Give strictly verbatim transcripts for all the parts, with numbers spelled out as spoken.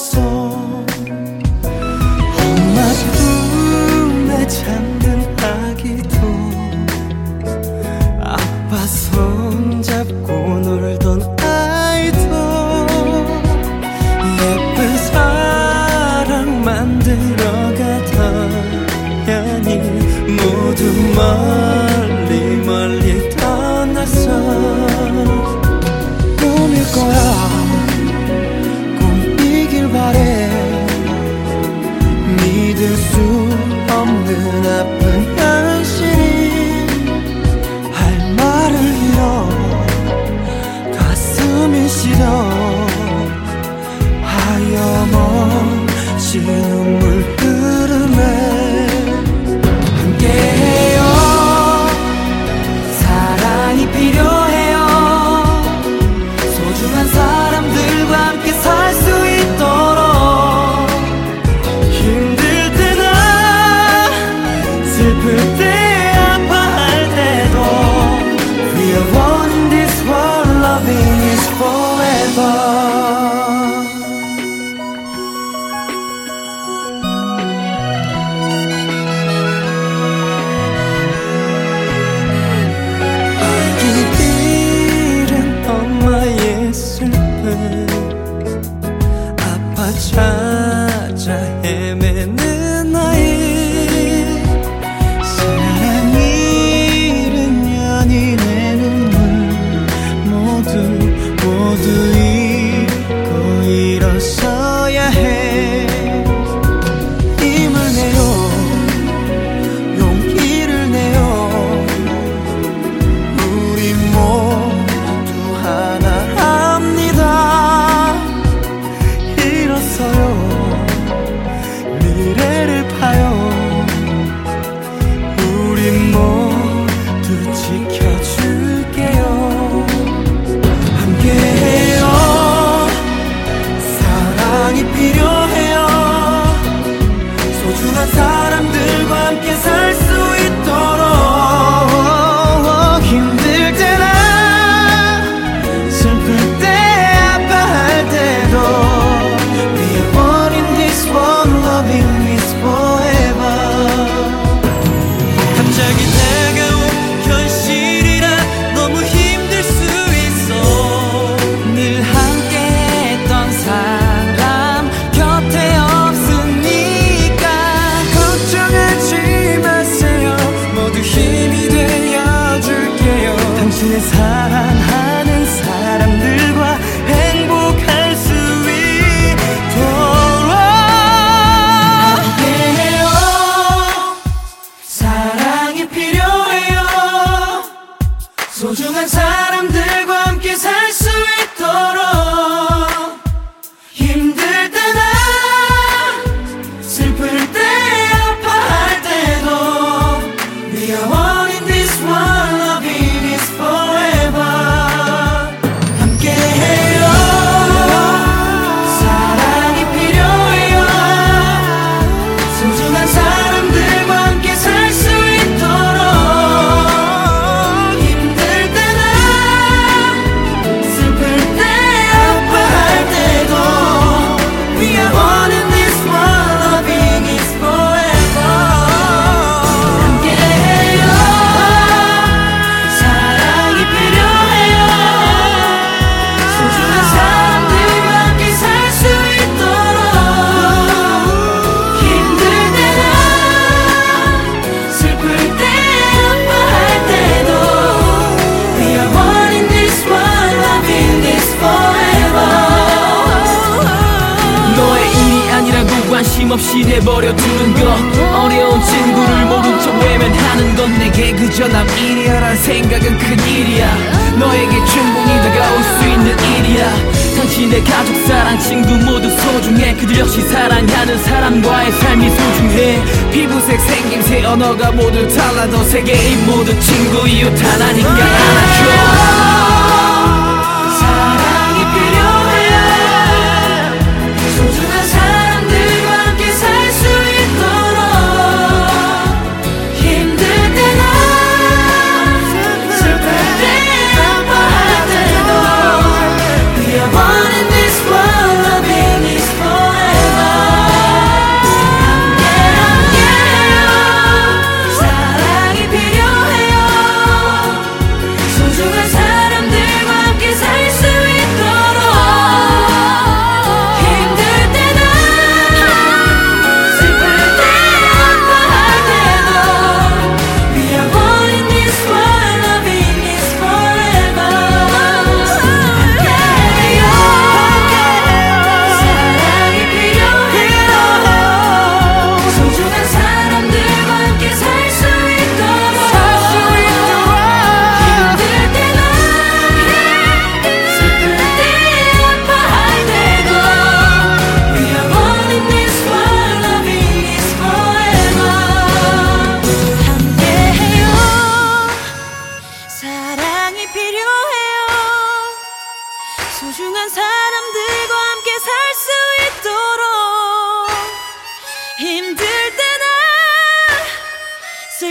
없어. 엄마 품에 잠든 아기도 아빠 손잡고 놀던 아이도 예쁜 사랑 만들어가다니 모두 멀리 멀리 떠났어. 꿈일 거야 꿈이길 바래. 믿을 수 없는 아픈 현실이 할 말을 잃어 가슴이 시려. 하염없이 눈물 흐르네. 함께해요. 사랑이 필요해요. 소중한 사람들과 함께 살 수 있도록. 힘들 때나 슬플 때 아파할 때도 We are one in this world. Loving is forever. 찾아 헤매는 아이. 사랑 잃은 연인의 눈물 모두 모두 잊고 일어서야 해. 힘을 내요 용기를 내요. 우리 모두 하나랍니다. 미래를 파요. 우리 모두 지켜줄게요. 함께해요. 사랑이 필요해요. 소중한 사람들과 함께 살 수 있도록. 힘들 때나 슬플 때 아파할 때도 Loving is forever. 갑자기 다가온 현실이라 너무 힘들 수 있어. 늘 함께했던 사람 곁에 없으니까 걱정하지 마세요. 모두 힘이 되어줄게요. 당신의 사랑하는 사람들과 행복할 수 있도록. 소중한 사람들과 함께 살 수 있도록. 힘들 때나 슬플 때 아파할 때도 We are one in this world. Loving is forever. 함께해요. 사랑이 필요해요. 소중한 사람들과 함께 살 수 있도록. 관심 없이 내버려 두는 것. 어려운 친구를 모른 척 외면하는 건 내게 그저 남일이야란 생각은 큰일이야. 너에게 충분히 다가올 수 있는 일이야. 당신의 가족, 사랑, 친구 모두 소중해. 그들 역시 사랑하는 사람과의 삶이 소중해. 피부색, 생김새, 언어가 모두 달라도 세계인 모두 친구, 이웃 하나니까 안아줘. One in this world, loving is forever.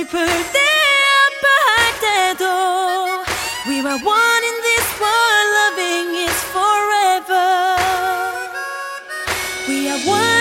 슬플 때 아파할 때도 We are one in this world, loving is forever. We are one